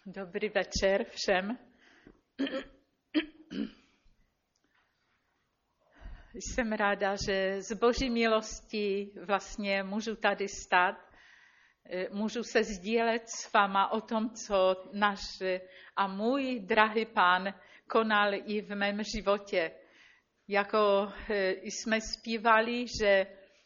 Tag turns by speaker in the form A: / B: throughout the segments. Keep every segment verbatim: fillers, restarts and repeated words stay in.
A: Dobrý večer všem. Jsem ráda, že z Boží milosti vlastně můžu tady stát. Můžu se sdílet s váma o tom, co náš a můj drahý Pán konal i v mém životě. Jako jsme zpívali, že,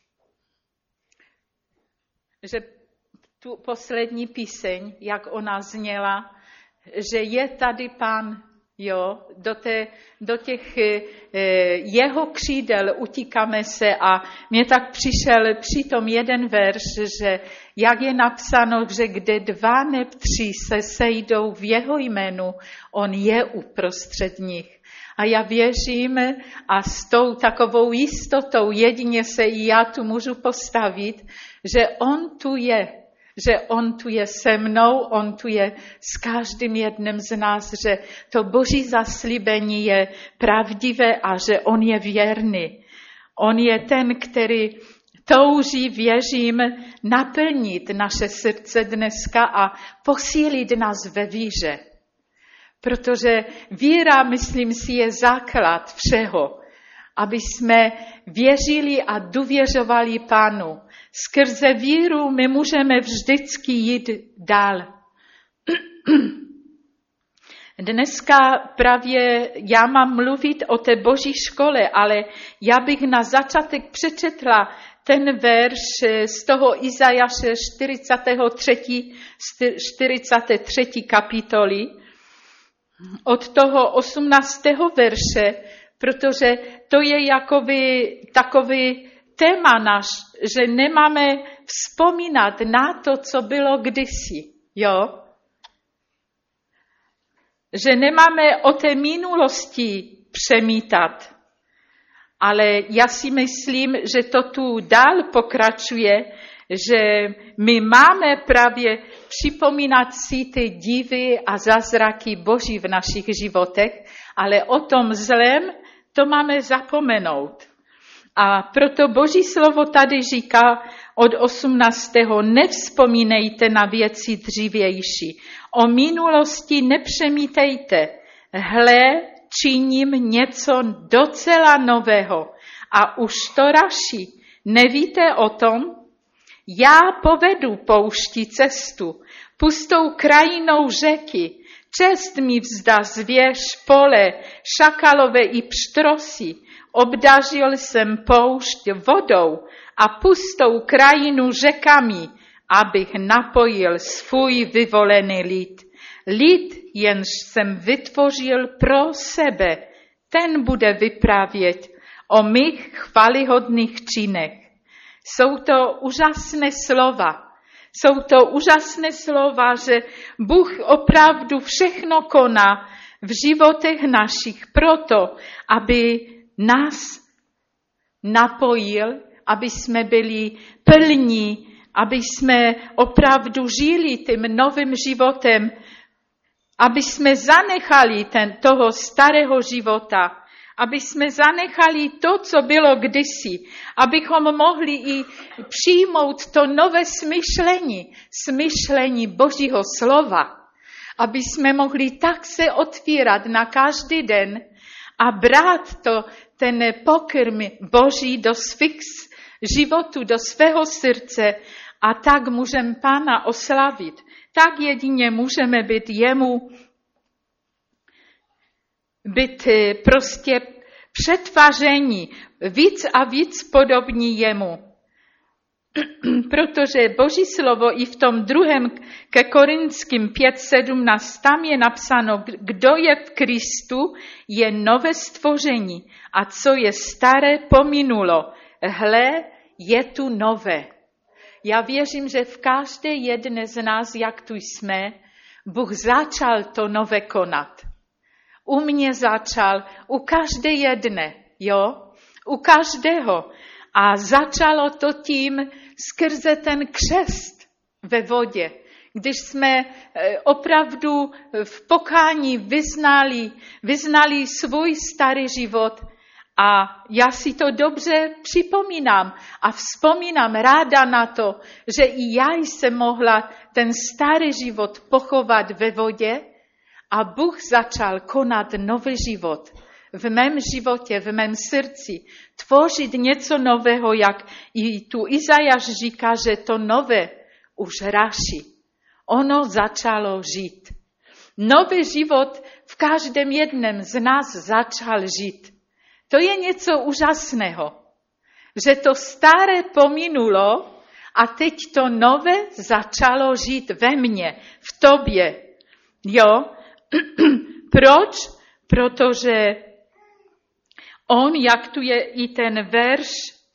A: že tu poslední píseň, jak ona zněla, že je tady Pán, jo, do, té, do těch e, jeho křídel utíkáme se a mně tak přišel přitom jeden verš, že jak je napsáno, že kde dva nebo tři se sejdou v jeho jménu, on je uprostřed nich. A já věřím a s tou takovou jistotou jedině se i já tu můžu postavit, že on tu je. Že on tu je se mnou, on tu je s každým jedním z nás, že to Boží zaslíbení je pravdivé a že on je věrný. On je ten, který touží, věřím, naplnit naše srdce dneska a posílit nás ve víře. Protože víra, myslím si, je základ všeho, aby jsme věřili a důvěřovali Pánu. Skrze víru my můžeme vždycky jít dál. Dneska právě já mám mluvit o té Boží škole, ale já bych na začátek přečetla ten verš z toho Izajaše čtyřicáté třetí kapitoly, od toho osmnáctého verše, protože to je jakoby takový téma náš, že nemáme vzpomínat na to, co bylo kdysi, jo? Že nemáme o té minulosti přemítat, ale já si myslím, že to tu dál pokračuje, že my máme právě připomínat si ty divy a zázraky Boží v našich životech, ale o tom zlém to máme zapomenout. A proto Boží slovo tady říká od osmnáctého Nevzpomínejte na věci dřívější. O minulosti nepřemítejte. Hle, činím něco docela nového. A už to raší. Nevíte o tom? Já povedu poušti cestu, pustou krajinou řeky. Čest mi vzdá zvěř, pole, šakalové i pštrosy. Obdařil jsem poušť vodou a pustou krajinu řekami, abych napojil svůj vyvolený lid. Lid, jenž jsem vytvořil pro sebe, ten bude vyprávět o mých chvalihodných činech. Jsou to úžasné slova. Jsou to úžasné slova, že Bůh opravdu všechno koná v životech našich proto, aby nás napojil, aby jsme byli plní, aby jsme opravdu žili tím novým životem, aby jsme zanechali ten, toho starého života, aby jsme zanechali to, co bylo kdysi, abychom mohli i přijmout to nové smyšlení, smyšlení Božího slova, aby jsme mohli tak se otvírat na každý den a brát to, ten pokrm Boží do svých životů, do svého srdce a tak můžeme Pána oslavit. Tak jedině můžeme být jemu, být prostě přetvaření, víc a víc podobní jemu. Protože Boží slovo i v tom druhém ke Korinským pět sedmnáct tam je napsáno, kdo je v Kristu, je nové stvoření a co je staré pominulo. Hle, je tu nové. Já věřím, že v každé jedné z nás, jak tu jsme, Bůh začal to nové konat. U mě začal, u každé jedné, jo? U každého. A začalo to tím skrze ten křest ve vodě. Když jsme opravdu v pokání vyznali, vyznali svůj starý život A já si to dobře připomínám a vzpomínám ráda na to, že i já jsem mohla ten starý život pochovat ve vodě a Bůh začal konat nový život v mém životě, v mém srdci, tvořit něco nového, jak i tu Izajáš říká, že to nové už ráší. Ono začalo žít. Nový život v každém jednom z nás začal žít. To je něco úžasného, že to staré pominulo a teď to nové začalo žít ve mně, v tobě. Jo? Proč? Protože on, jak tu je i ten verš,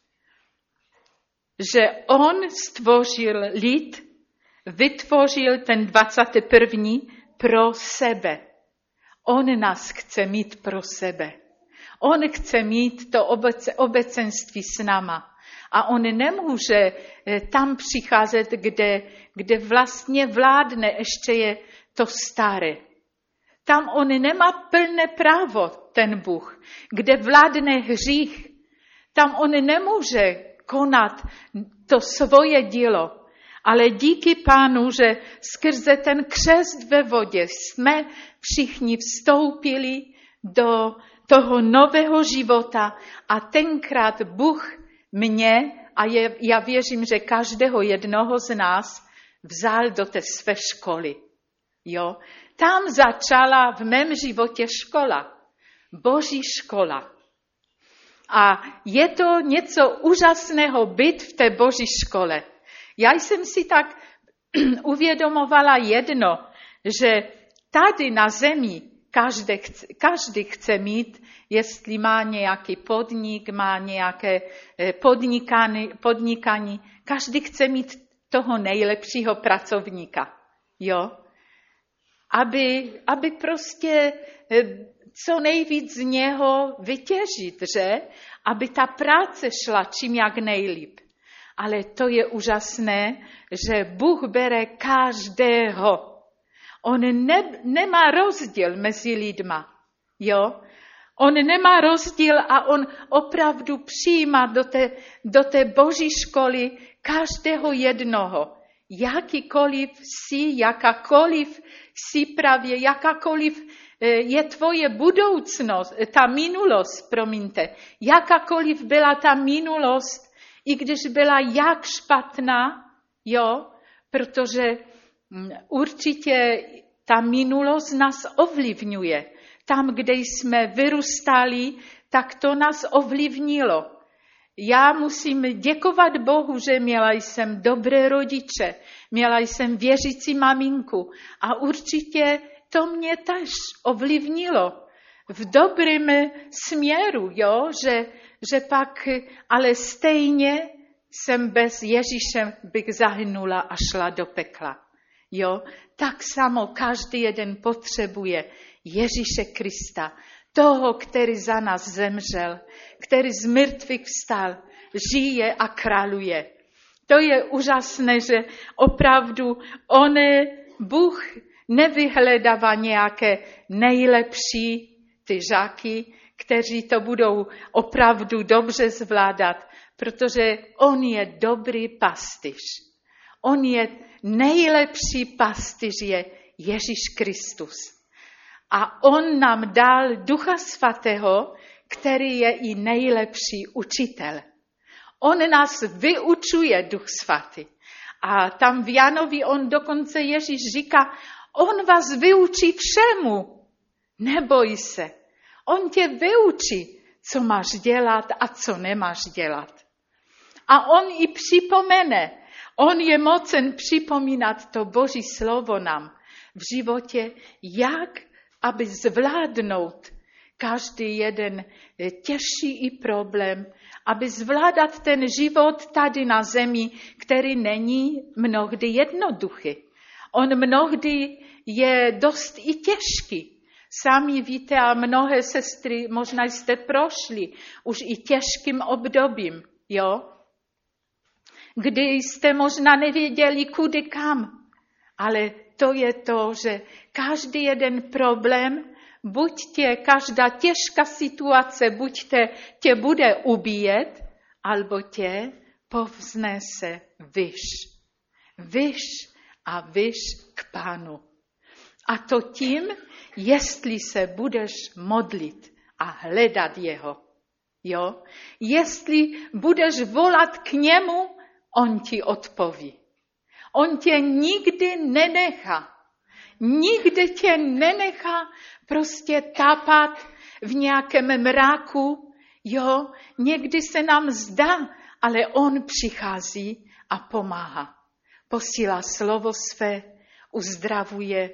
A: že on stvořil lid, vytvořil ten dvacátý první pro sebe. On nás chce mít pro sebe. On chce mít to obecenství s náma. A on nemůže tam přicházet, kde, kde vlastně vládne ještě je to staré. Tam on nemá plné právo, ten Bůh, kde vládne hřích. Tam on nemůže konat to svoje dílo. Ale díky Pánu, že skrze ten křest ve vodě jsme všichni vstoupili do toho nového života a tenkrát Bůh mě, a je, já věřím, že každého jednoho z nás vzal do té své školy. Jo? Tam začala v mém životě škola, Boží škola. A je to něco úžasného být v té Boží škole. Já jsem si tak uvědomovala jedno, že tady na zemi každý chce, každý chce mít, jestli má nějaký podnik, má nějaké podnikání, podnikání, každý chce mít toho nejlepšího pracovníka, jo? Aby, aby prostě co nejvíc z něho vytěžit, že? Aby ta práce šla čím jak nejlíp. Ale to je úžasné, že Bůh bere každého. On ne, nemá rozdíl mezi lidma. Jo? On nemá rozdíl a on opravdu přijímá do té, do té Boží školy každého jednoho. Jakýkoliv jsi, jakákoliv jsi právě, jakákoliv je tvoje budoucnost, ta minulost, promiňte, jakákoliv byla ta minulost, i když byla jak špatná, jo, protože určitě ta minulost nás ovlivňuje. Tam, kde jsme vyrůstali, tak to nás ovlivnilo. Já musím děkovat Bohu, že měla jsem dobré rodiče, měla jsem věřící maminku a určitě to mě tež ovlivnilo v dobrém směru, jo, že, že pak, ale stejně jsem bez Ježíše bych zahynula a šla do pekla. Jo, tak samo každý jeden potřebuje Ježíše Krista, toho, který za nás zemřel, který z mrtvých vstal, žije a králuje. To je úžasné, že opravdu on, Bůh, nevyhledává nějaké nejlepší ty žáky, kteří to budou opravdu dobře zvládat, protože on je dobrý pastýř. On je nejlepší pastýř, je Ježíš Kristus. A on nám dal Ducha Svatého, který je i nejlepší učitel. On nás vyučuje, Duch Svatý. A tam v Janovi on dokonce Ježíš říká, on vás vyučí všemu. Neboj se. On tě vyučí, co máš dělat a co nemáš dělat. A on i připomene. On je mocen připomínat to Boží slovo nám v životě, jak aby zvládnout každý jeden těžší i problém, aby zvládat ten život tady na zemi, který není mnohdy jednoduchý. On mnohdy je dost i těžký. Sami víte a mnohé sestry, možná jste prošli už i těžkým obdobím, jo? Kdy jste možná nevěděli, kudy kam. Ale to je to, že každý jeden problém buď tě každá těžká situace, buď tě, tě bude ubíjet, alebo tě povznese vyš. Vyš a vyš k Pánu. A to tím, jestli se budeš modlit a hledat jeho. Jo? Jestli budeš volat k němu, on ti odpoví. On tě nikdy nenechá. Nikdy tě nenechá prostě tápat v nějakém mráku. Jo? Někdy se nám zdá, ale on přichází a pomáhá. Posílá slovo své, uzdravuje,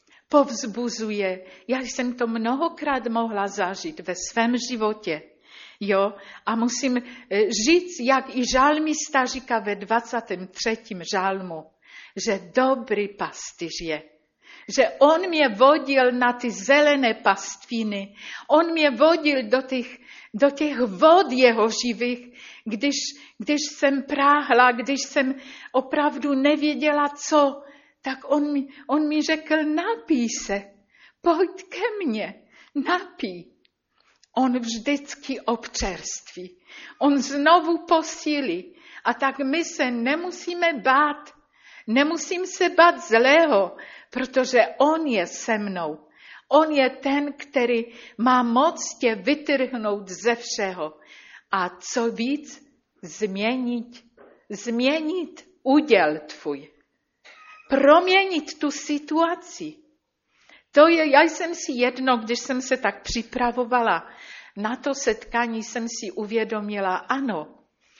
A: povzbuzuje. Já jsem to mnohokrát mohla zažít ve svém životě. Jo? A musím říct, jak i žalmista říká ve dvacátém třetím žalmu, že dobrý pastýř je. Že on mě vodil na ty zelené pastviny, on mě vodil do těch, do těch vod jeho živých, když, když jsem práhla, když jsem opravdu nevěděla co, tak on mi, on mi řekl, napij se, pojď ke mně, napij. On vždycky občerství, on znovu posílí. A tak my se nemusíme bát, nemusím se bát zlého, protože on je se mnou. On je ten, který má moc tě vytrhnout ze všeho. A co víc, změnit, změnit úděl tvůj. Proměnit tu situaci. To je, já jsem si jedno, když jsem se tak připravovala na to setkání, jsem si uvědomila, ano,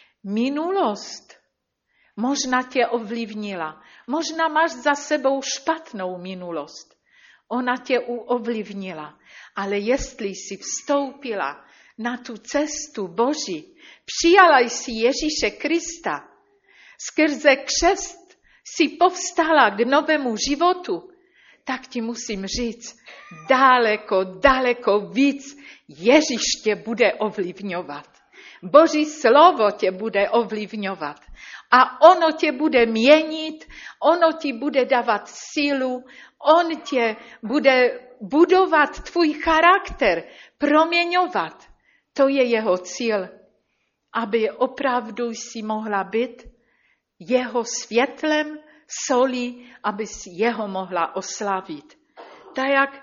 A: minulost možná tě ovlivnila. Možná máš za sebou špatnou minulost. Ona tě ovlivnila. Ale jestli jsi vstoupila na tu cestu Boží, přijala jsi Ježíše Krista, skrze křest jsi povstala k novému životu, tak ti musím říct, daleko, daleko víc Ježíš tě bude ovlivňovat. Boží slovo tě bude ovlivňovat. A ono tě bude měnit, ono ti bude dávat sílu, on tě bude budovat tvůj charakter, proměňovat. To je jeho cíl, aby opravdu si mohla být jeho světlem, solí, aby si jeho mohla oslavit. Tak jak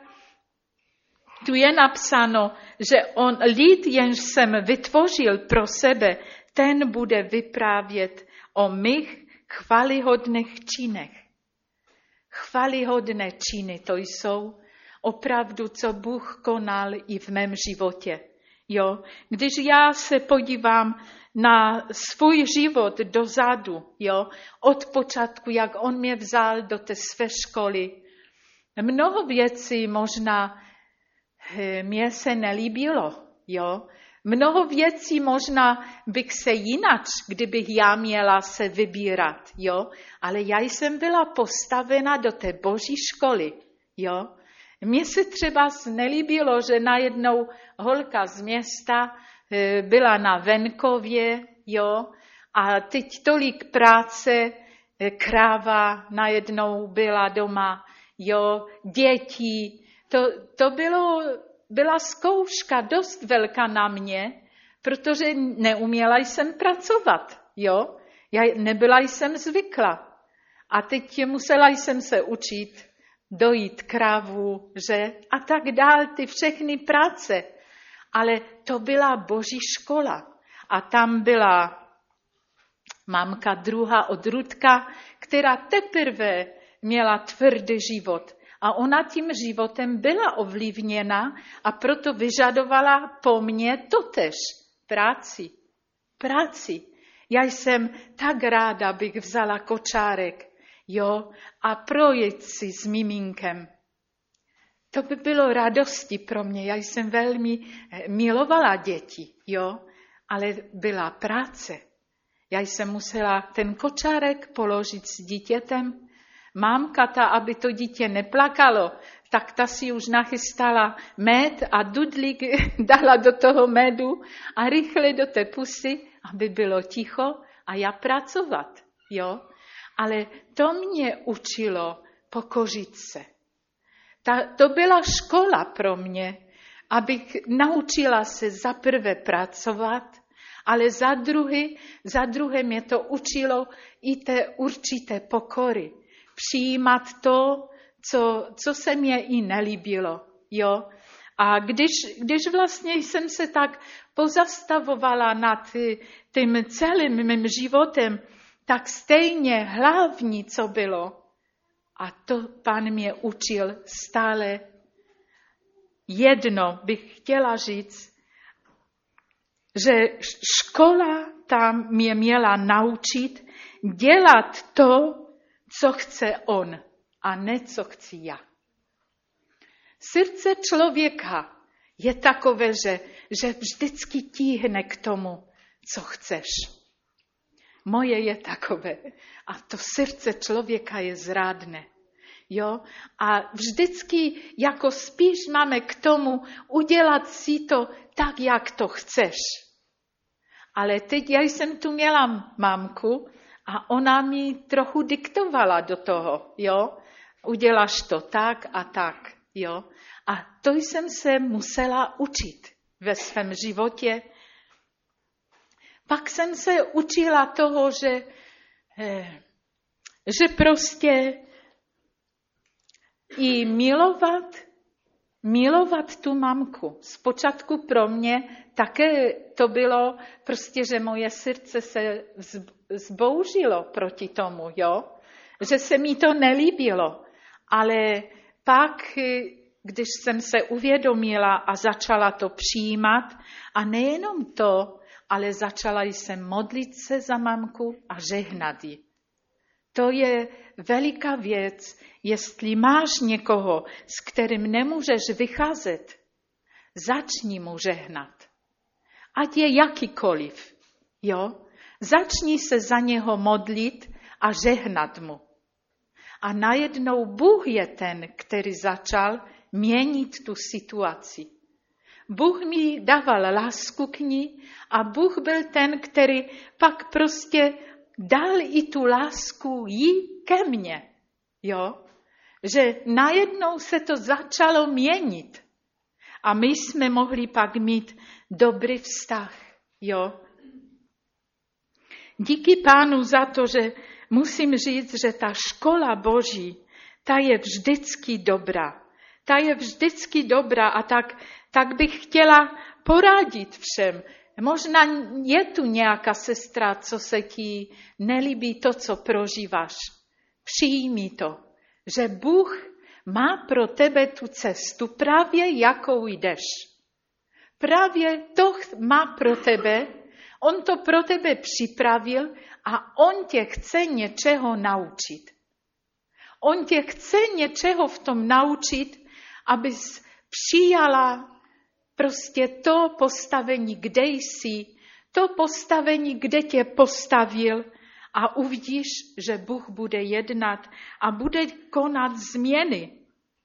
A: tu je napsáno, že on lid, jenž jsem vytvořil pro sebe, ten bude vyprávět o mých chvalihodných činech. Chvalihodné činy to jsou opravdu, co Bůh konal i v mém životě. Jo? Když já se podívám na svůj život dozadu, jo? Od počátku, jak on mě vzal do té své školy, mnoho věcí možná mě se nelíbilo, jo. Mnoho věcí možná bych se jinak, kdybych já měla se vybírat, jo. Ale já jsem byla postavena do té Boží školy, jo. Mně se třeba nelíbilo, že najednou holka z města byla na venkově, jo. A teď tolik práce, kráva najednou byla doma, jo, děti. To, to bylo, byla zkouška dost velká na mě, protože neuměla jsem pracovat, jo. Já nebyla jsem zvykla. A teď musela jsem se učit dojít krávu, že a tak dál, ty všechny práce. Ale to byla Boží škola. A tam byla mamka druhá od Rudka, která teprve měla tvrdý život. A ona tím životem byla ovlivněna a proto vyžadovala po mně totéž práci. Práci. Já jsem tak ráda, bych vzala kočárek, jo, a projet si s miminkem. To by bylo radosti pro mě. Já jsem velmi milovala děti, jo, ale byla práce. Já jsem musela ten kočárek položit s dítětem. Mámka ta, aby to dítě neplakalo, tak ta si už nachystala med a dudlík dala do toho medu a rychle do té pusy, aby bylo ticho a já pracovat, jo. Ale to mě učilo pokořit se. Ta, to byla škola pro mě, abych naučila se za prvé pracovat, ale za druhé, za druhé mě to učilo i té určité pokory. Přijímat to, co, co se mě i nelíbilo. Jo? A když, když vlastně jsem se tak pozastavovala nad tím celým mým životem, tak stejně hlavní, co bylo, a to Pán mě učil stále, jedno bych chtěla říct, že škola tam mě měla naučit dělat to, co chce on, a ne co chci já. Srdce člověka je takové, že, že vždycky tíhne k tomu, co chceš. Moje je takové. A to srdce člověka je zrádné. Jo? A vždycky jako spíš máme k tomu udělat si to tak, jak to chceš. Ale teď já jsem tu měla mamku a ona mi trochu diktovala do toho. Jo? Uděláš to tak a tak. Jo? A to jsem se musela učit ve svém životě. Pak jsem se učila toho, že, že prostě i milovat, milovat tu mamku. Zpočátku pro mě také to bylo prostě, že moje srdce se zbouřilo proti tomu, jo? Že se mi to nelíbilo. Ale pak, když jsem se uvědomila a začala to přijímat, a nejenom to, ale začala jsem modlit se za mamku a žehnat ji. To je veliká věc, jestli máš někoho, s kterým nemůžeš vycházet, začni mu žehnat. Ať je jakýkoliv, jo? Začni se za něho modlit a žehnat mu. A najednou Bůh je ten, který začal měnit tu situaci. Bůh mi dával lásku k ní a Bůh byl ten, který pak prostě dal i tu lásku jí ke mně. Jo? Že najednou se to začalo měnit. A my jsme mohli pak mít dobrý vztah. Jo? Díky Pánu za to, že musím říct, že ta škola Boží, ta je vždycky dobrá. Ta je vždycky dobrá a tak, tak bych chtěla poradit všem. Možná je tu nějaká sestra, co se ti nelíbí to, co prožíváš. Přijmi to, že Bůh má pro tebe tu cestu právě jakou jdeš. Právě to má pro tebe, on to pro tebe připravil a on tě chce něčeho naučit. On tě chce něčeho v tom naučit, abys přijala prostě to postavení, kde jsi, to postavení, kde tě postavil a uvidíš, že Bůh bude jednat a bude konat změny.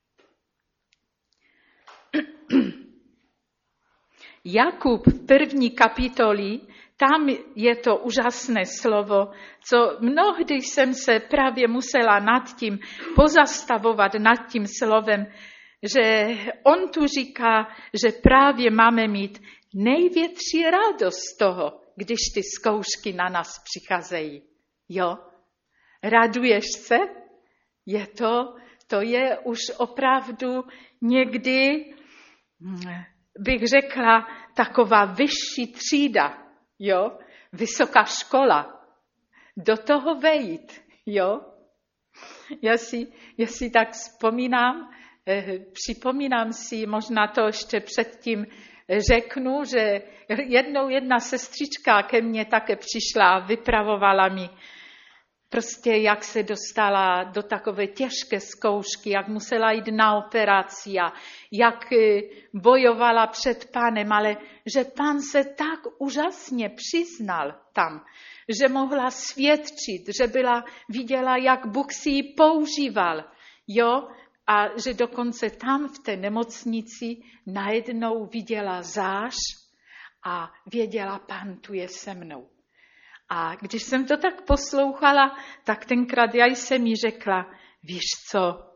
A: Jakub v první kapitoli, tam je to úžasné slovo, co mnohdy jsem se právě musela nad tím pozastavovat, nad tím slovem, že on tu říká, že právě máme mít největší radost z toho, když ty zkoušky na nás přicházejí. Jo? Raduješ se? Je to, to je už opravdu někdy, bych řekla, taková vyšší třída, jo? Vysoká škola. Do toho vejít, jo? Já si, já si tak vzpomínám, eh, připomínám si, možná to ještě předtím řeknu, že jednou jedna sestřička ke mně také přišla a vypravovala mi prostě, jak se dostala do takové těžké zkoušky, jak musela jít na operaci a jak bojovala před Pánem, ale že Pán se tak úžasně přiznal tam, že mohla svědčit, že byla, viděla, jak Bůh si ji používal, jo, a že dokonce tam v té nemocnici najednou viděla zář a věděla, Pán tu je se mnou. A když jsem to tak poslouchala, tak tenkrát já jsem jí řekla, víš co,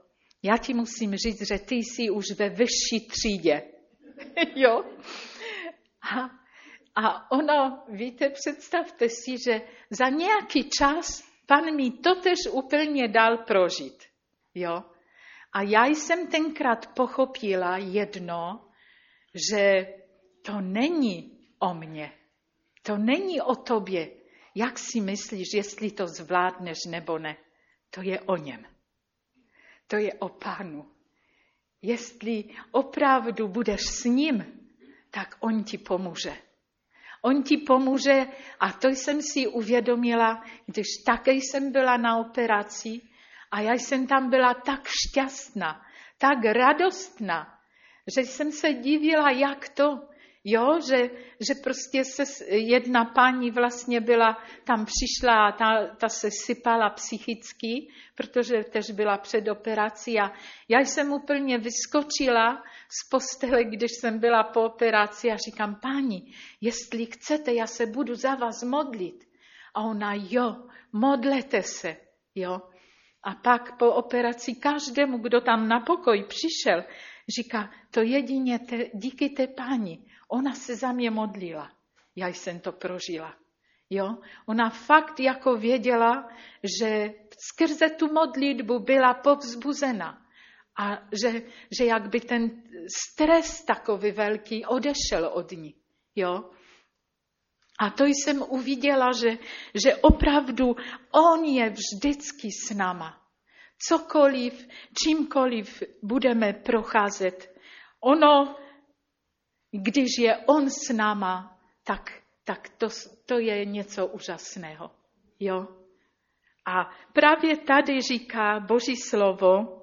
A: já ti musím říct, že ty jsi už ve vyšší třídě. Jo? A, a ono, víte, představte si, že za nějaký čas Pan mi totež úplně dal prožít. Jo? A já jsem tenkrát pochopila jedno, že to není o mně. To není o tobě. Jak si myslíš, jestli to zvládneš nebo ne? To je o něm. To je o Pánu. Jestli opravdu budeš s ním, tak on ti pomůže. On ti pomůže a to jsem si uvědomila, když také jsem byla na operaci a já jsem tam byla tak šťastná, tak radostná, že jsem se divila, jak to, jo, že, že prostě se jedna paní vlastně byla, tam přišla a ta, ta se sypala psychicky, protože tež byla před operací a já jsem úplně vyskočila z postele, když jsem byla po operaci a říkám, páni, jestli chcete, já se budu za vás modlit. A ona, jo, modlete se, jo. A pak po operaci každému, kdo tam na pokoj přišel, říká, to jedině te, díky té páni, ona se za mě modlila. Já jsem to prožila. Jo? Ona fakt jako věděla, že skrze tu modlitbu byla povzbuzena. A že, že jak by ten stres takový velký odešel od ní. Jo? A to jsem uviděla, že, že opravdu on je vždycky s náma. Cokoliv, čímkoliv budeme procházet. Ono, když je on s náma, tak, tak to, to je něco úžasného. Jo? A právě tady říká Boží slovo,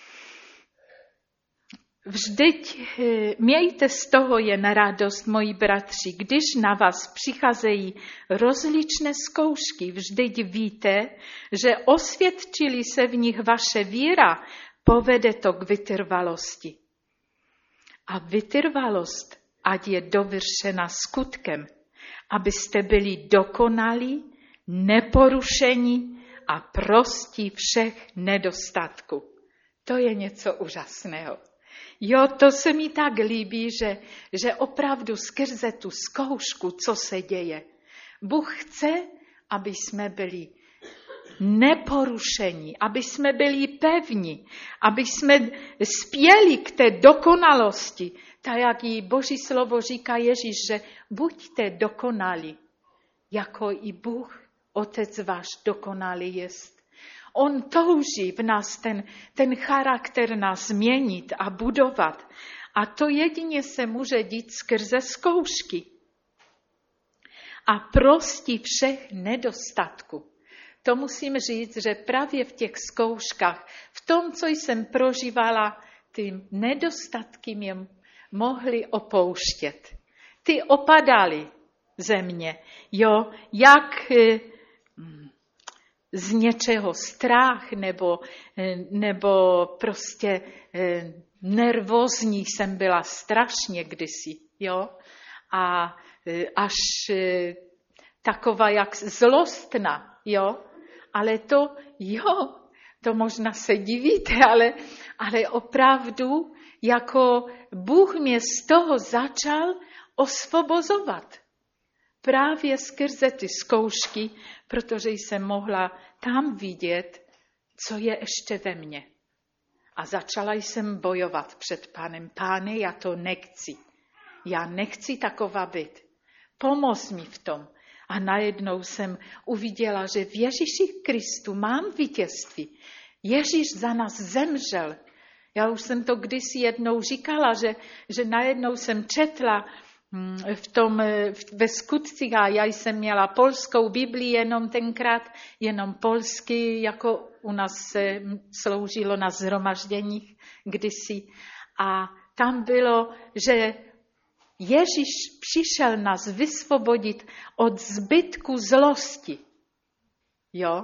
A: vždyť mějte z toho jen radost, moji bratři, když na vás přicházejí rozličné zkoušky. Vždyť víte, že osvědčili se v nich vaše víra, povede to k vytrvalosti. A vytrvalost, ať je dovršena skutkem, abyste byli dokonalí, neporušení a prostí všech nedostatků. To je něco úžasného. Jo, to se mi tak líbí, že, že opravdu skrze tu zkoušku, co se děje. Bůh chce, aby jsme byli neporušení, aby jsme byli pevní, aby jsme spěli k té dokonalosti. Tak jak i Boží slovo říká Ježíš, že buďte dokonalí, jako i Bůh, Otec váš dokonalý jest. On touží v nás ten, ten charakter nás změnit a budovat. A to jedině se může dít skrze zkoušky. A prostí všech nedostatků. To musím říct, že právě v těch zkouškách, v tom, co jsem prožívala, ty nedostatky mě mohly opouštět. Ty opadaly ze mě. Jo, jak z něčeho strach nebo, nebo prostě nervózní jsem byla strašně kdysi, jo. A až taková jak zlostná, jo. Ale to, jo, to možná se divíte, ale, ale opravdu jako Bůh mě z toho začal osvobozovat. Právě skrze ty zkoušky, protože jsem mohla tam vidět, co je ještě ve mně. A začala jsem bojovat před Pánem. Páne, já to nechci. Já nechci taková být. Pomoz mi v tom. A najednou jsem uviděla, že v Ježíši Kristu mám vítězství. Ježíš za nás zemřel. Já už jsem to kdysi jednou říkala, že, že najednou jsem četla v tom, ve skutcích, a já jsem měla polskou Biblii jenom tenkrát, jenom polsky, jako u nás se sloužilo na shromažděních kdysi. A tam bylo, že Ježíš přišel nás vysvobodit od zbytku zlosti. Jo?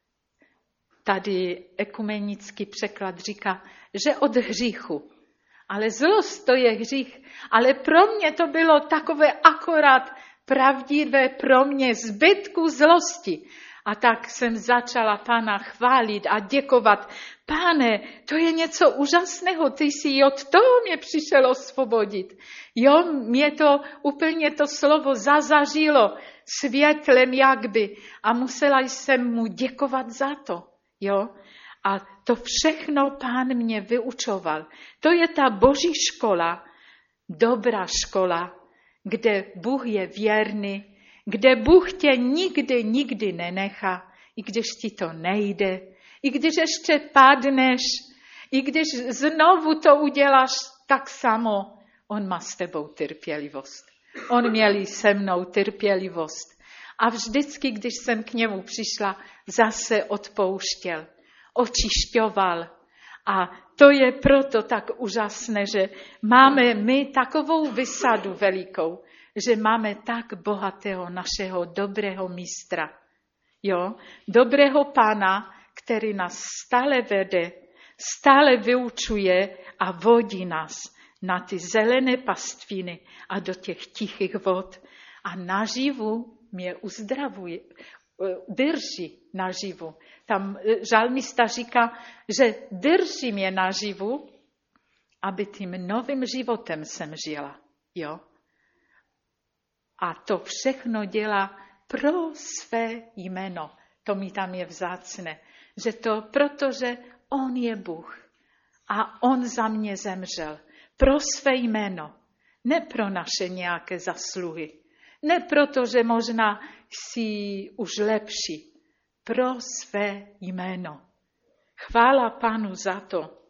A: Tady ekumenický překlad říká, že od hříchu. Ale zlost to je hřích. Ale pro mě to bylo takové akorát pravdivé pro mě zbytku zlosti. A tak jsem začala Pána chválit a děkovat. Pane, to je něco úžasného, ty jsi od toho mě přišel osvobodit. Jo, mě to úplně to slovo zazažilo světlem jakby a musela jsem mu děkovat za to. Jo. A to všechno Pán mě vyučoval. To je ta Boží škola, dobrá škola, kde Bůh je věrný, kde Bůh tě nikdy, nikdy nenechá, i když ti to nejde, i když ještě padneš, i když znovu to uděláš tak samo, on má s tebou trpělivost. On měl se mnou trpělivost. A vždycky, když jsem k němu přišla, zase odpouštěl, očišťoval. A to je proto tak úžasné, že máme my takovou vysadu velikou, že máme tak bohatého našeho dobrého mistra. Jo? Dobrého Pána, který nás stále vede, stále vyučuje a vodí nás na ty zelené pastviny a do těch tichých vod. A naživu mě uzdravuje, drží naživu. Tam žalmista říká, že drží mě naživu, aby tím novým životem jsem žila. Jo? A to všechno dělá pro své jméno. To mi tam je vzácné. Že to, protože on je Bůh. A on za mě zemřel. Pro své jméno. Ne pro naše nějaké zasluhy. Ne proto, že možná jsi už lepší. Pro své jméno. Chvála Pánu za to.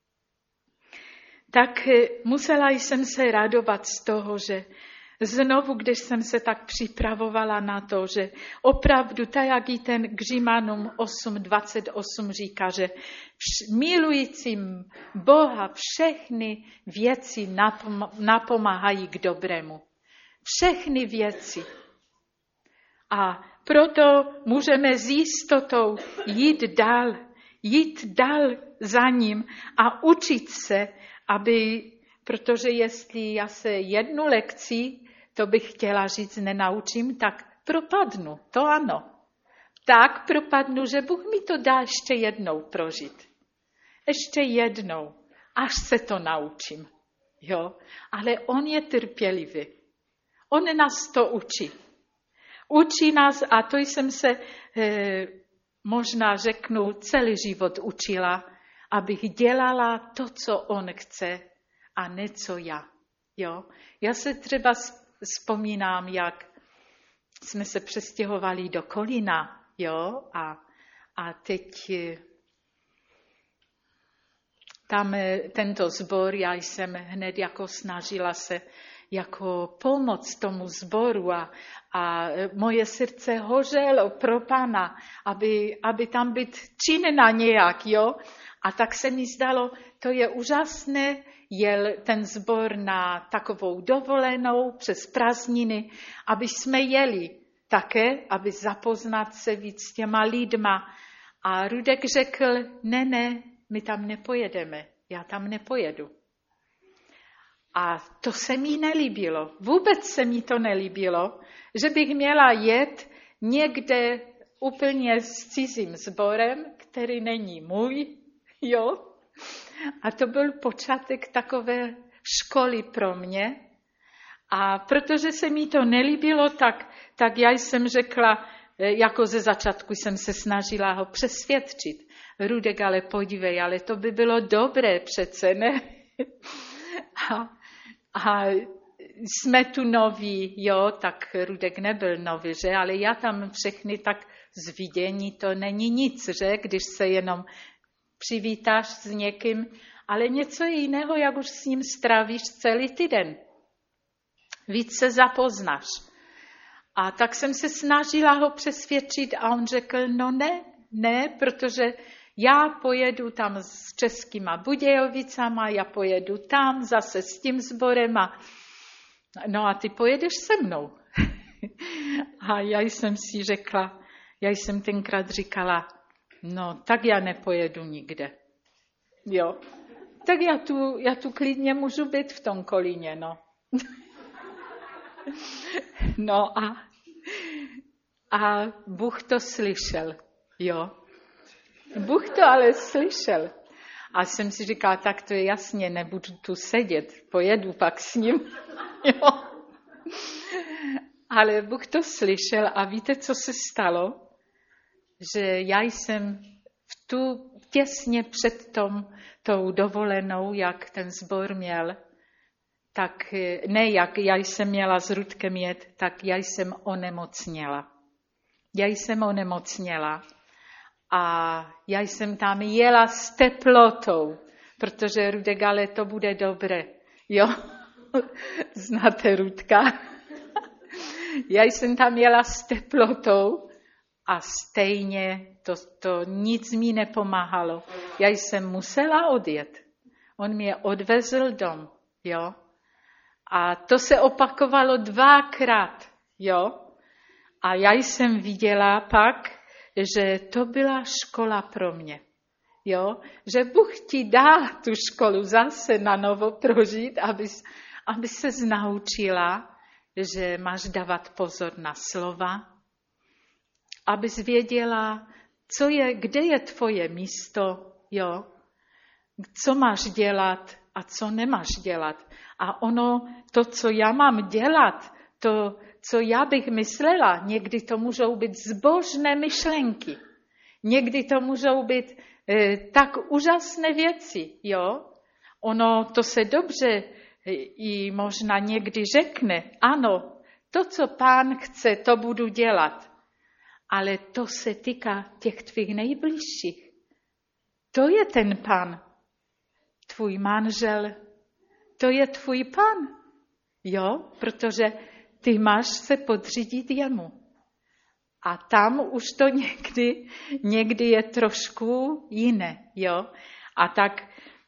A: Tak musela jsem se radovat z toho, že znovu, když jsem se tak připravovala na to, že opravdu, tak jak i ten k Římanům osm dvacet osm říká, že milujícím Boha všechny věci napomáhají k dobrému. Všechny věci. A proto můžeme s jistotou jít dál, jít dál za ním a učit se, aby, protože jestli já se jednu lekci, to bych chtěla říct, nenaučím, tak propadnu, to ano. Tak propadnu, že Bůh mi to dá ještě jednou prožít. Ještě jednou, až se to naučím. Jo? Ale on je trpělivý. On nás to učí. Učí nás, a to jsem se eh, možná řeknu, celý život učila, abych dělala to, co on chce a ne co já. Jo? Já se třeba vzpomínám, jak jsme se přestěhovali do Kolína, jo, a, a teď tam tento sbor, já jsem hned jako snažila se jako pomoct tomu sboru a, a moje srdce hořelo pro Pana, aby, aby tam být činná nějak, jo. A tak se mi zdalo, to je úžasné, jel ten sbor na takovou dovolenou přes prázdniny, aby jsme jeli také, aby zapoznat se víc s těma lidma. A Rudek řekl, ne, ne, my tam nepojedeme, já tam nepojedu. A to se mi nelíbilo, vůbec se mi to nelíbilo, že bych měla jet někde úplně s cizím sborem, který není můj, jo. A to byl počátek takové školy pro mě. A protože se mi to nelíbilo, tak, tak já jsem řekla, jako ze začátku jsem se snažila ho přesvědčit. Rudek, ale podívej, ale to by bylo dobré přece, ne? A, a jsme tu noví, jo, tak Rudek nebyl nový, že? Ale já tam všechny tak z vidění, to není nic, že? Když se jenom přivítáš s někým, ale něco jiného, jak už s ním strávíš celý týden. Víc se zapoznáš. A tak jsem se snažila ho přesvědčit a on řekl, no ne, ne, protože já pojedu tam s Českýma Budějovicama, já pojedu tam zase s tím sborem a no a ty pojedeš se mnou. A já jsem si řekla, já jsem tenkrát říkala, no, tak já nepojedu nikde. Jo. Tak já tu, já tu klidně můžu být v tom Kolíně, no. No a, A Bůh to slyšel, jo. Bůh to ale slyšel. A jsem si říkala, tak to je jasně, nebudu tu sedět, pojedu pak s ním, jo. Ale Bůh to slyšel a víte, co se stalo? Že já jsem v tu těsně před tom, tou dovolenou, jak ten sbor měl, tak ne, jak já jsem měla s Rudkem jet, tak já jsem onemocněla. Já jsem onemocněla a já jsem tam jela s teplotou, protože Rudek, ale to bude dobré, jo? Znáte Rudka? Já jsem tam jela s teplotou a stejně to, to nic mi nepomáhalo. Já jsem musela odjet. On mě odvezl dom, jo? A to se opakovalo dvakrát, jo? A já jsem viděla pak, že to byla škola pro mě, jo? Že Bůh ti dá tu školu zase na novo prožít, aby, aby se naučila, že máš dávat pozor na slova, abys věděla, co je, kde je tvoje místo, jo? Co máš dělat a co nemáš dělat. A ono, to, co já mám dělat, to, co já bych myslela, někdy to můžou být zbožné myšlenky. Někdy to můžou být e, tak úžasné věci, jo? Ono, to se dobře i možná někdy řekne, ano, to, co Pán chce, to budu dělat. Ale to se týká těch tvých nejbližších. To je ten Pán. Tvůj manžel, to je tvůj Pán. Jo, protože ty máš se podřídit jemu. A tam už to někdy, někdy je trošku jiné, jo. A tak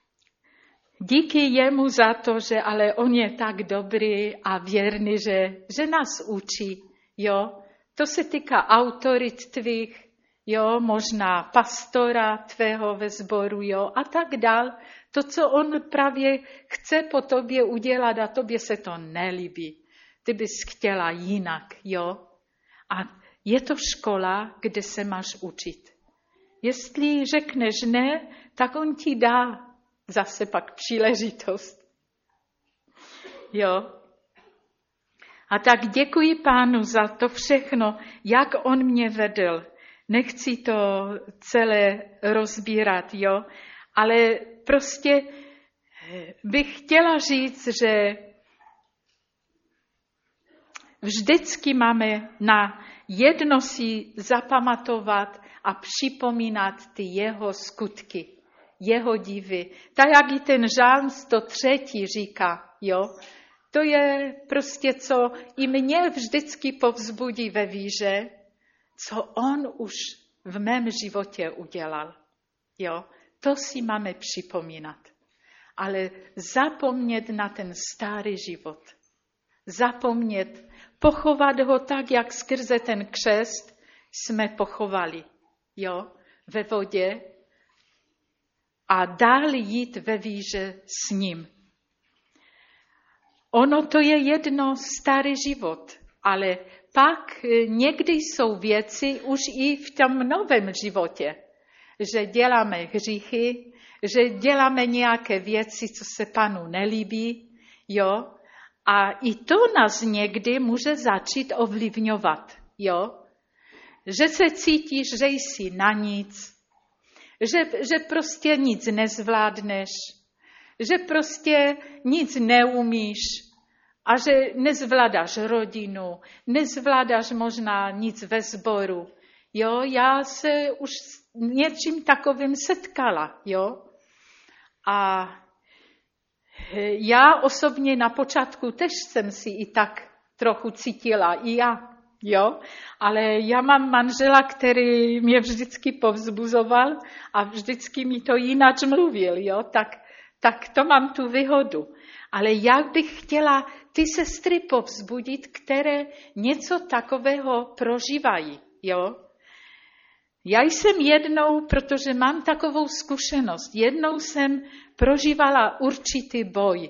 A: díky jemu za to, že ale on je tak dobrý a věrný, že, že nás učí, jo. To se týká autorit tvých, jo, možná pastora tvého ve sboru, jo, a tak dál. To, co on právě chce po tobě udělat a tobě se to nelíbí. Ty bys chtěla jinak, jo. A je to škola, kde se máš učit. Jestli řekneš ne, tak on ti dá zase pak příležitost. Jo. A tak děkuji Pánu za to všechno, jak on mě vedl. Nechci to celé rozbírat, jo, ale prostě bych chtěla říct, že vždycky máme na jedno si zapamatovat a připomínat ty jeho skutky, jeho divy. Tak jak i ten žálm sto tři říká, jo, to je prostě, co i mě vždycky povzbudí ve víře, co on už v mém životě udělal. Jo, to si máme připomínat. Ale zapomnět na ten starý život. Zapomnět, pochovat ho tak, jak skrze ten křest jsme pochovali. Jo, ve vodě. A dál jít ve víře s ním. Ono to je jedno starý život, ale pak někdy jsou věci už i v tom novém životě, že děláme hříchy, že děláme nějaké věci, co se Panu nelíbí, jo, a i to nás někdy může začít ovlivňovat, jo, že se cítíš, že jsi na nic, že, že prostě nic nezvládneš, že prostě nic neumíš a že nezvládáš rodinu, nezvládáš možná nic ve sboru. Jo, já se už s něčím takovým setkala, jo. A já osobně na počátku tež jsem si i tak trochu cítila, i já, jo. Ale já mám manžela, který mě vždycky povzbuzoval a vždycky mi to jinak mluvil, jo. Tak, tak to mám tu výhodu. Ale jak bych chtěla ty sestry povzbudit, které něco takového prožívají, jo. Já jsem jednou, protože mám takovou zkušenost, jednou jsem prožívala určitý boj.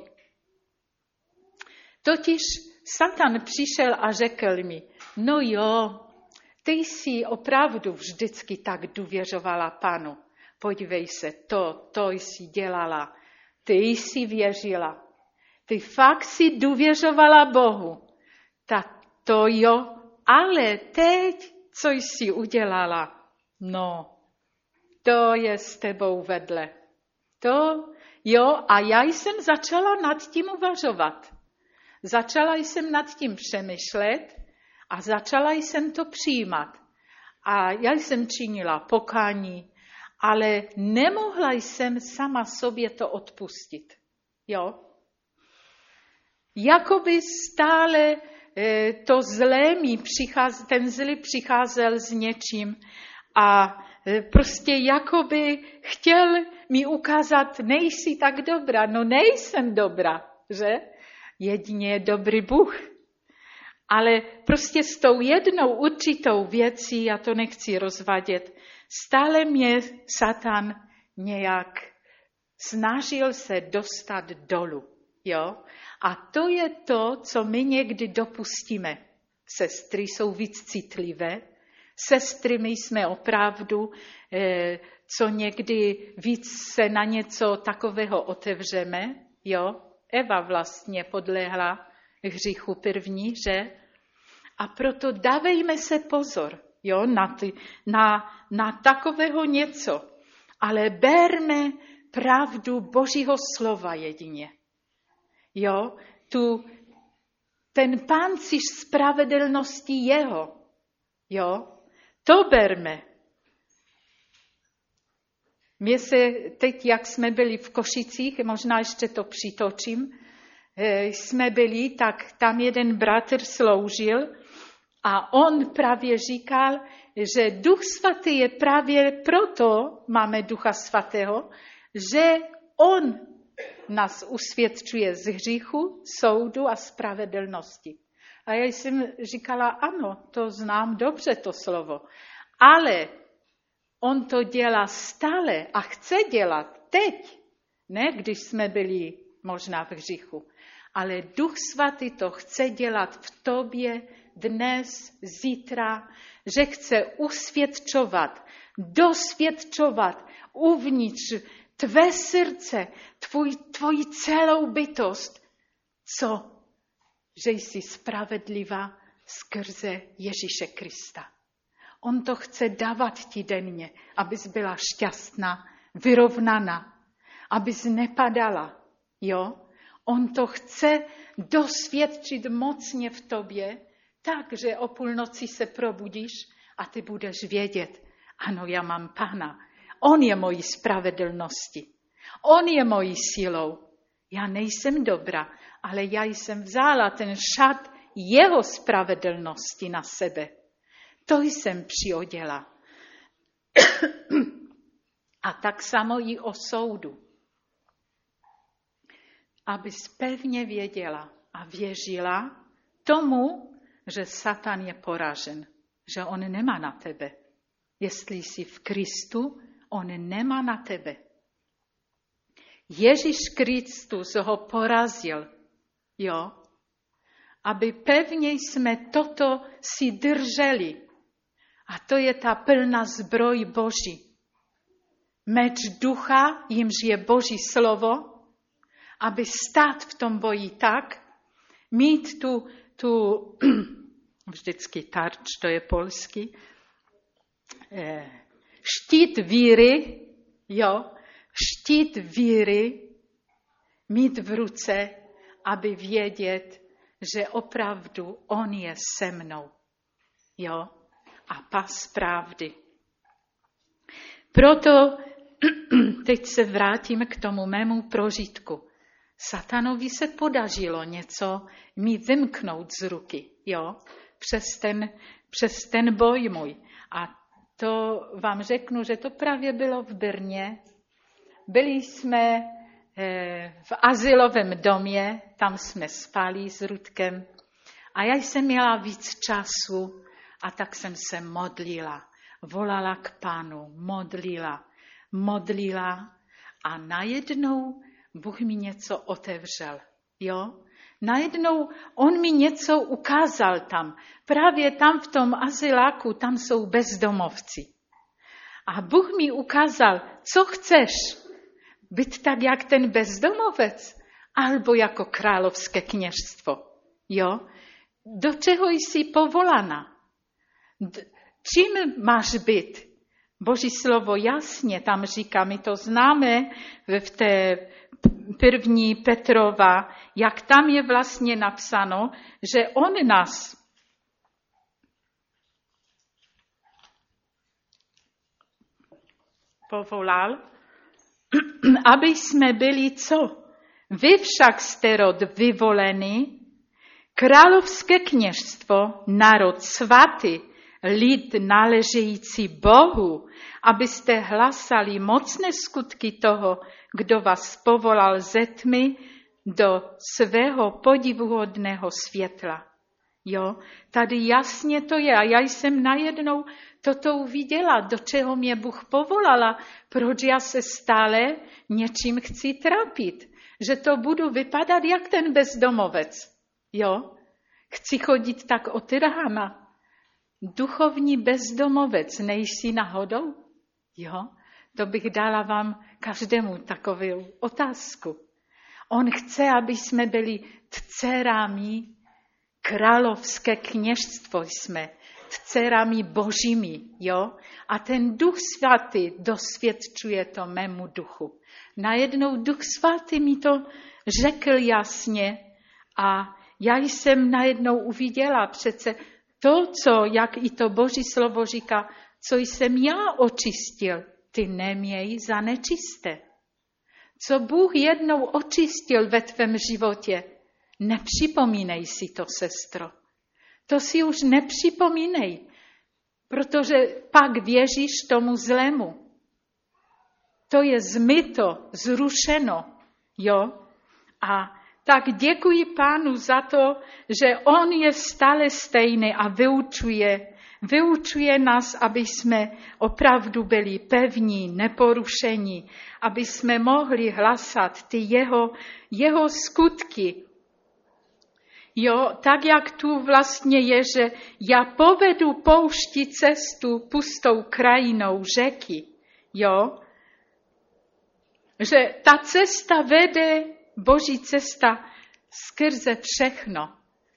A: Totiž Satan přišel a řekl mi, no jo, ty jsi opravdu vždycky tak důvěřovala Panu. Podívej se, to, to jsi dělala. Ty jsi věřila. Ty fakt si důvěřovala Bohu. Tak to jo, ale teď, co jsi udělala? No, to je s tebou vedle. To jo, a já jsem začala nad tím uvažovat. Začala jsem nad tím přemýšlet a začala jsem to přijímat. A já jsem činila pokání, ale nemohla jsem sama sobě to odpustit. Jo? Jakoby stále e, to zlé mi přicházel, ten zlý přicházel s něčím a e, prostě jakoby chtěl mi ukázat, nejsi tak dobrá. No nejsem dobrá, že? Jedině je dobrý Bůh. Ale prostě s tou jednou určitou věcí, já to nechci rozvádět, stále mě Satan nějak snažil se dostat dolů. Jo? A to je to, co my někdy dopustíme. Sestry jsou víc citlivé. Sestry my jsme opravdu, eh, co někdy víc se na něco takového otevřeme. Jo? Eva vlastně podlehla hříchu první, že? A proto dávejme se pozor, jo, na, ty, na, na takového něco. Ale berme pravdu Božího slova jedině. Jo, tu, ten pancíř spravedlnosti jeho, jo, to berme. Mě se teď, jak jsme byli v Košicích, možná ještě to přitočím, jsme byli, tak tam jeden bratr sloužil a on právě říkal, že Duch Svatý je právě proto, máme Ducha Svatého, že on nás usvědčuje z hříchu, soudu a spravedlnosti. A já jsem říkala, ano, to znám dobře to slovo, ale on to dělá stále a chce dělat teď, ne když jsme byli možná v hříchu. Ale Duch Svatý to chce dělat v tobě dnes, zítra, že chce usvědčovat, dosvědčovat uvnitř tvé srdce, tvůj, tvoji celou bytost. Co? Že jsi spravedlivá skrze Ježíše Krista. On to chce dávat ti denně, abys byla šťastná, vyrovnaná, abys nepadala, jo? On to chce dosvědčit mocně v tobě, tak, že o půlnoci se probudíš a ty budeš vědět, ano, já mám Pána. On je mojí spravedlnosti. On je mojí silou. Já nejsem dobrá, ale já jsem vzala ten šat jeho spravedlnosti na sebe. To jsem přioděla. A tak samo i o soudu. Abys pevně věděla a věřila tomu, že Satan je poražen, že on nemá na tebe. Jestli jsi v Kristu, on nemá na tebe. Ježíš Kristus ho porazil, jo? Aby pevně jsme toto si drželi. A to je ta plná zbroj Boží. Meč ducha, jimž je Boží slovo, aby stát v tom boji tak, mít tu, tu vždycky tarč, to je polský, eh, štít víry, jo, štít víry mít v ruce, aby vědět, že opravdu on je se mnou, jo, a pas pravdy. Proto teď se vrátím k tomu mému prožitku. Satanovi se podařilo něco mi vymknout z ruky, jo, přes ten, přes ten boj můj. A to vám řeknu, že to právě bylo v Brně. Byli jsme eh, v azylovém domě, tam jsme spali s Rudkem. A já jsem měla víc času a tak jsem se modlila. Volala k Pánu, modlila, modlila a najednou Bůh mi něco otevřel, jo? Najednou on mi něco ukázal tam. Právě tam v tom azyláku, tam jsou bezdomovci. A Bůh mi ukázal, co chceš. Být tak jak ten bezdomovec, alebo jako královské kněžstvo. Jo? Do čeho jsi povolána? D- čím máš být? Boží slovo jasně tam říká, my to známe v té první Petrova, jak tam je vlastně napsáno, že on nás povolal, aby jsme byli co? Vy však jste rod vyvolený, královské kněžstvo, národ svatý, lid náležející Bohu, abyste hlasali mocné skutky toho, kdo vás povolal ze tmy do svého podivuhodného světla. Jo, tady jasně to je. A já jsem najednou toto uviděla, do čeho mě Bůh povolala, proč já se stále něčím chci trápit. Že to budu vypadat jak ten bezdomovec. Jo, chci chodit tak otrhána. Duchovní bezdomovec, nejsi náhodou? Jo, to bych dala vám každému takovou otázku. On chce, aby jsme byli dcerami, královské kněžstvo jsme, dcerami božími, jo? A ten Duch Svatý dosvědčuje to mému duchu. Najednou Duch Svatý mi to řekl jasně a já jsem najednou uviděla přece to, co, jak i to Boží slovo říká, co jsem já očistil, ty neměj za nečisté. Co Bůh jednou očistil ve tvém životě, nepřipomínej si to, sestro. To si už nepřipomínej, protože pak věříš tomu zlému. To je zmyto, zrušeno, jo? A tak děkuji Pánu za to, že on je stále stejný a vyučuje, vyučuje nás, aby jsme opravdu byli pevní, neporušení, aby jsme mohli hlasat ty jeho, jeho skutky. Jo, tak jak tu vlastně je, že já povedu poušti cestu pustou krajinou řeky, jo, že ta cesta vede, Boží cesta skrze všechno.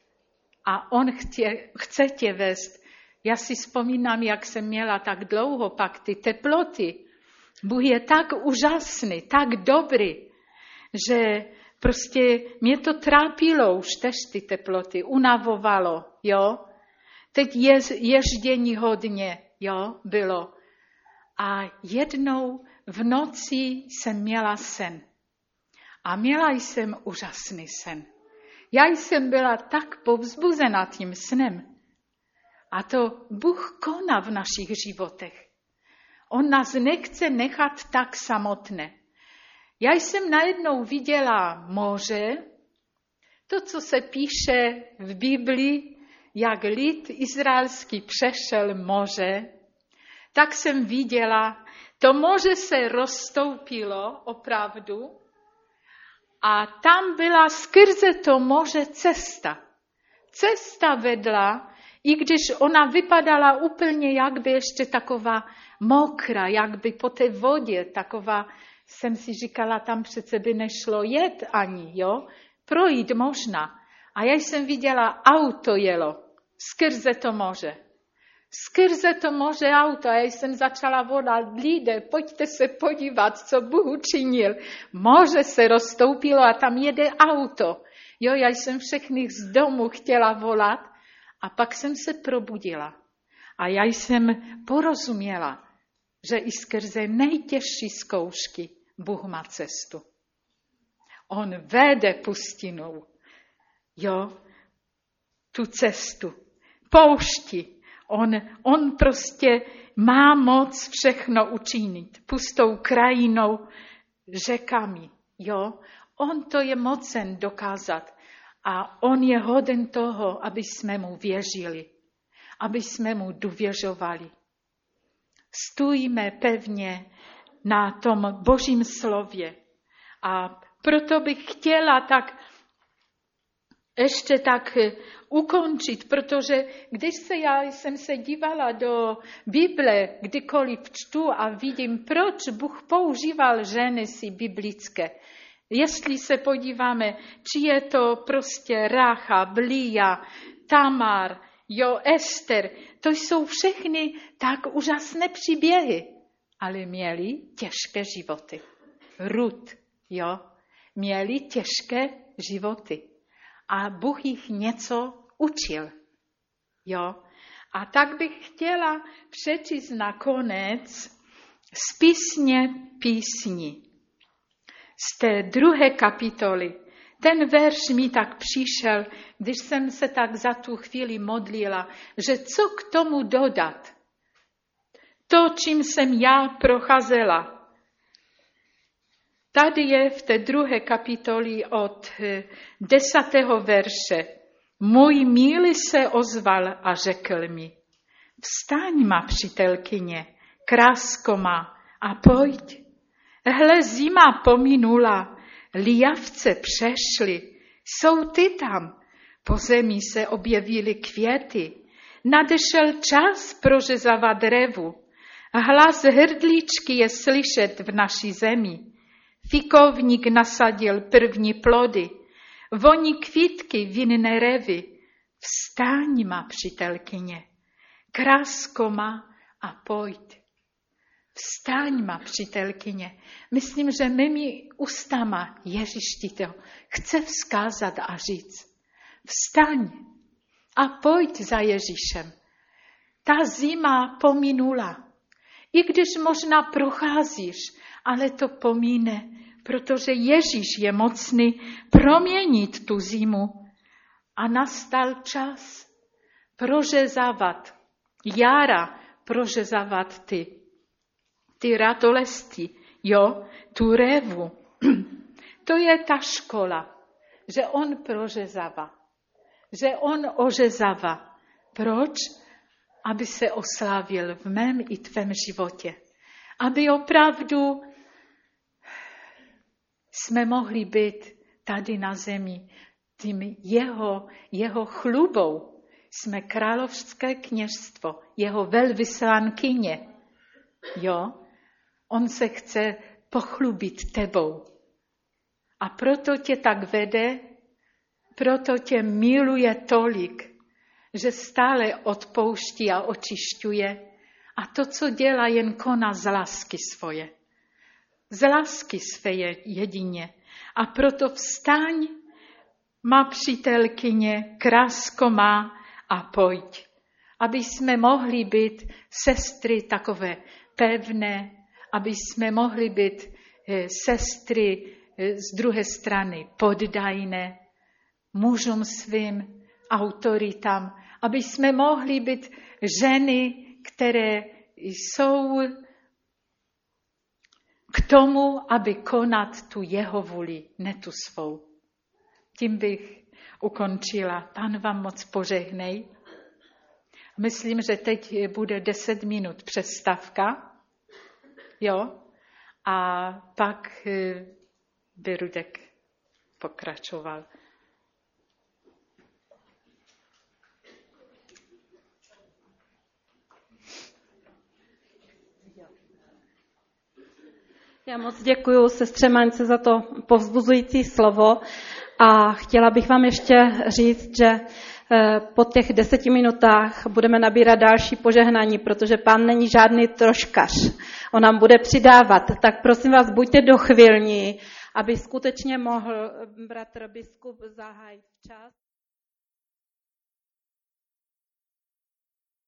A: A on chtě, chce tě vést. Já si vzpomínám, jak jsem měla tak dlouho pak ty teploty. Bůh je tak úžasný, tak dobrý, že prostě mě to trápilo už tež ty teploty, unavovalo, jo. Teď je, ježdění hodně, jo, bylo. A jednou v noci jsem měla sen. A měla jsem úžasný sen. Já jsem byla tak povzbuzena tím snem. A to Bůh koná v našich životech. On nás nechce nechat tak samotné. Já jsem najednou viděla moře, to, co se píše v Biblii, jak lid izraelský přešel moře, tak jsem viděla, to moře se rozstoupilo opravdu a tam byla skrze to moře cesta. Cesta vedla, i když ona vypadala úplně, jak by ještě taková mokrá, jak by po té vodě, taková, jsem si říkala, tam přece by nešlo jet ani, jo, projít možná. A já jsem viděla, auto jelo skrze to moře. Skrze to moře auto. A já jsem začala volat, lidé, pojďte se podívat, co Bůh učinil. Moře se rozstoupilo a tam jede auto. Jo, já jsem všechny z domu chtěla volat a pak jsem se probudila. A já jsem porozuměla, že i skrze nejtěžší zkoušky Bůh má cestu. On vede pustinou, jo, tu cestu, poušti. On, on prostě má moc všechno učinit, pustou krajinou, řekami, jo. On to je mocen dokázat a on je hoden toho, aby jsme mu věřili, aby jsme mu důvěřovali. Stůjme pevně na tom Božím slově. A proto bych chtěla tak ještě tak ukončit, protože když se já jsem se dívala do Bible, kdykoliv čtu a vidím, proč Bůh používal ženy si biblické. Jestli se podíváme, či je to prostě Ráchab, Lía, Tamar, jo, Ester, to jsou všechny tak úžasné příběhy, ale měli těžké životy. Rut, jo, měli těžké životy. A Bůh jich něco učil. Jo? A tak bych chtěla přečíst nakonec z písně písní. Z té druhé kapitoly. Ten verš mi tak přišel, když jsem se tak za tu chvíli modlila, že co k tomu dodat. To, čím jsem já procházela. Tady je v té druhé kapitoli od desátého verše. Můj milý se ozval a řekl mi, vstaň má přítelkyně, krásko má, a pojď. Hle, zima pominula, lijavce přešly, jsou ty tam. Po zemi se objevily květy. Nadešel čas prořezávat drevu. Hlas hrdličky je slyšet v naší zemi. Fikovník nasadil první plody, voní kvítky vinné revy. Vstaň má přítelkyně, krásko má, a pojď. Vstaň má přítelkyně. Myslím, že mými ústama Ježíš ti to chce vzkázat a říct. Vstaň a pojď za Ježíšem. Ta zima pominula. I když možná procházíš, ale to pomíne, protože Ježíš je mocný proměnit tu zimu. A nastal čas prořezávat, jara prořezávat ty, ty ratolesti, jo, tu revu. To je ta škola, že on prořezává, že on ořezává. Proč? Aby se oslávil v mém i tvém životě. Aby opravdu jsme mohli být tady na zemi tím jeho, jeho chlubou. Jsme královské kněžstvo, jeho velvyslankyně. Jo? On se chce pochlubit tebou. A proto tě tak vede, proto tě miluje tolik, že stále odpouští a očišťuje. A to, co dělá, jen koná z lásky svoje. Z lásky své jedině. A proto vstaň, má přítelkyně, krásko má, a pojď. Aby jsme mohli být sestry takové pevné, aby jsme mohli být sestry z druhé strany poddajné, mužům svým, autoritám, aby jsme mohli být ženy, které jsou k tomu, aby konat tu jeho vůli, ne tu svou. Tím bych ukončila. Pán vám moc požehnej. Myslím, že teď bude deset minut přestávka. Jo? A pak by Rudek pokračoval.
B: Já moc děkuji sestře Maňce za to povzbuzující slovo a chtěla bych vám ještě říct, že po těch deseti minutách budeme nabírat další požehnání, protože Pán není žádný troškař. On nám bude přidávat. Tak prosím vás, buďte dochvilní, aby skutečně mohl bratr biskup zahájit čas.